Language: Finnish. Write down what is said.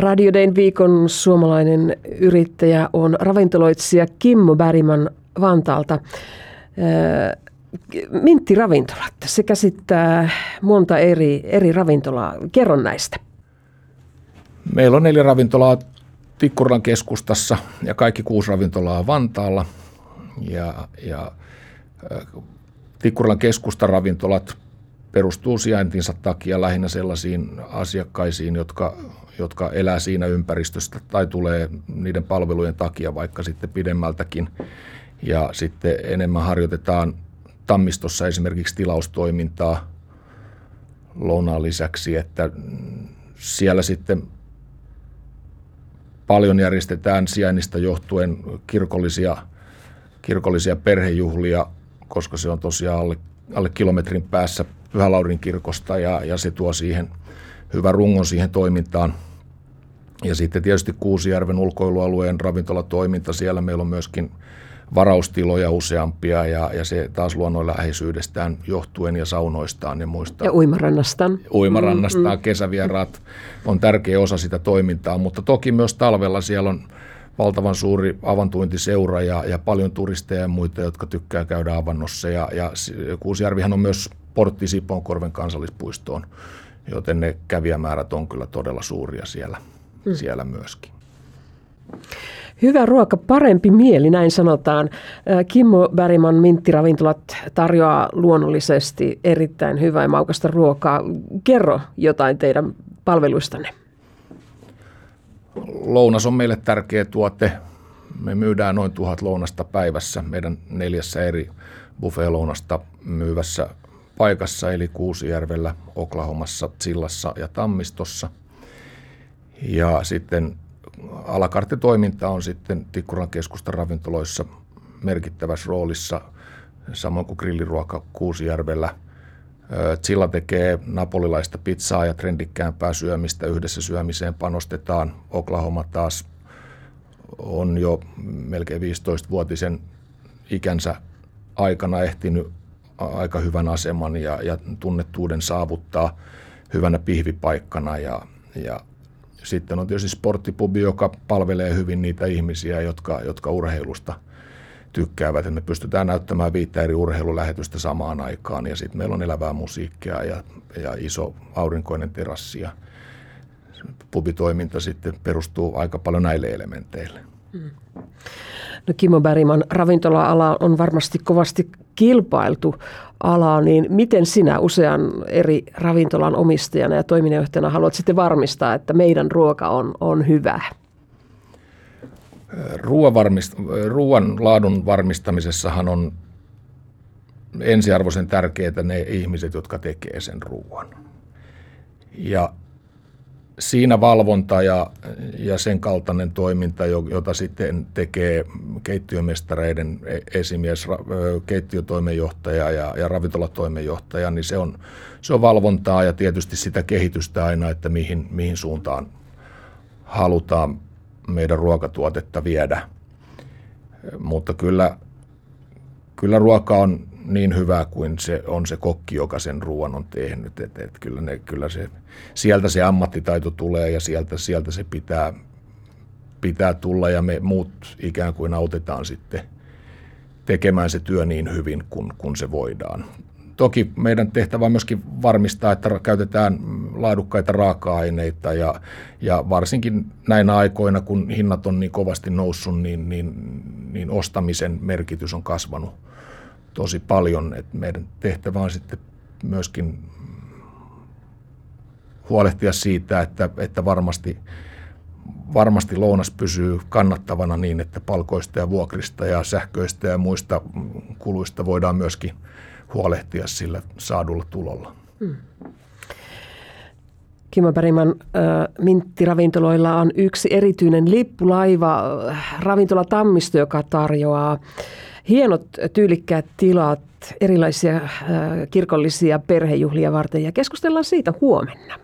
Radio Dayn viikon suomalainen yrittäjä on ravintoloitsija Kimmo Bergman Vantaalta. Minttiravintolat, se käsittää monta eri ravintolaa. Kerro näistä. Meillä on 4 ravintolaa Tikkurilan keskustassa ja kaikki 6 ravintolaa Vantaalla. Ja Tikkurilan keskustan ravintolat perustuu sijaintinsa takia lähinnä sellaisiin asiakkaisiin, jotka elää siinä ympäristöstä tai tulee niiden palvelujen takia vaikka sitten pidemmältäkin. Ja sitten enemmän harjoitetaan Tammistossa esimerkiksi tilaustoimintaa lounaan lisäksi, että siellä sitten paljon järjestetään sijainnista johtuen kirkollisia perhejuhlia, koska se on tosiaan alle kilometrin päässä Pyhä Laurin kirkosta ja se tuo siihen hyvän rungon siihen toimintaan. Ja sitten tietysti Kuusijärven ulkoilualueen ravintolatoiminta, siellä meillä on myöskin varaustiloja useampia ja se taas luonnon läheisyydestään johtuen ja saunoistaan ja muista. Ja uimarannastaan. Kesävieraat on tärkeä osa sitä toimintaa, mutta toki myös talvella siellä on valtavan suuri avantointiseura ja paljon turisteja ja muita, jotka tykkää käydä avannossa. Ja Kuusijärvihän on myös portti Sipoonkorven kansallispuistoon, joten ne kävijämäärät on kyllä todella suuria siellä myöskin. Hyvä ruoka, parempi mieli, näin sanotaan. Kimmo Bergman Minttiravintolat tarjoaa luonnollisesti erittäin hyvää ja maukasta ruokaa. Kerro jotain teidän palveluistanne. Lounas on meille tärkeä tuote. Me myydään noin 1000 lounasta päivässä meidän 4 eri buffet-lounasta myyvässä paikassa, eli Kuusijärvellä, Oklahomassa, Tsillassa ja Tammistossa. Ja sitten à la carte -toiminta on sitten Tikkurilan keskustan ravintoloissa merkittävässä roolissa, samoin kuin grilliruoka Kuusijärvellä. Tsilla tekee napolilaista pizzaa ja trendikkäämpää syömistä, yhdessä syömiseen panostetaan. Oklahoma taas on jo melkein 15-vuotisen ikänsä aikana ehtinyt aika hyvän aseman ja tunnettuuden saavuttaa hyvänä pihvipaikkana ja sitten on tietysti sporttipubi, joka palvelee hyvin niitä ihmisiä, jotka urheilusta tykkäävät. Me pystytään näyttämään 5 eri urheilulähetystä samaan aikaan ja sitten meillä on elävää musiikkia ja iso aurinkoinen terassi. Ja pubitoiminta sitten perustuu aika paljon näille elementeille. No Kimmo Bergman, ravintola-ala on varmasti kovasti kilpailtu ala, niin miten sinä usean eri ravintolan omistajana ja toiminnanjohtajana haluat sitten varmistaa, että meidän ruoka on hyvää? Ruoan laadun varmistamisessahan on ensiarvoisen tärkeää ne ihmiset, jotka tekee sen ruoan. Ja siinä valvonta ja sen kaltainen toiminta, jota sitten tekee keittiömestareiden esimies, keittiötoimenjohtaja ja ravintolatoimenjohtaja, niin se on valvontaa ja tietysti sitä kehitystä aina, että mihin suuntaan halutaan meidän ruokatuotetta viedä. Mutta kyllä ruoka on niin hyvä kuin se on se kokki, joka sen ruoan on tehnyt. Sieltä se ammattitaito tulee ja sieltä se pitää tulla ja me muut ikään kuin autetaan sitten tekemään se työ niin hyvin kuin se voidaan. Toki meidän tehtävä on myöskin varmistaa, että käytetään laadukkaita raaka-aineita ja varsinkin näinä aikoina, kun hinnat on niin kovasti noussut, niin ostamisen merkitys on kasvanut tosi paljon. Et meidän tehtävä on sitten myöskin huolehtia siitä, että varmasti lounas pysyy kannattavana niin, että palkoista ja vuokrista ja sähköistä ja muista kuluista voidaan myöskin huolehtia sillä saadulla tulolla. Kimmo Bergman, Minttiravintoloilla on yksi erityinen lippulaiva, ravintola Tammisto, joka tarjoaa hienot tyylikkäät tilat erilaisia kirkollisia perhejuhlia varten ja keskustellaan siitä huomenna.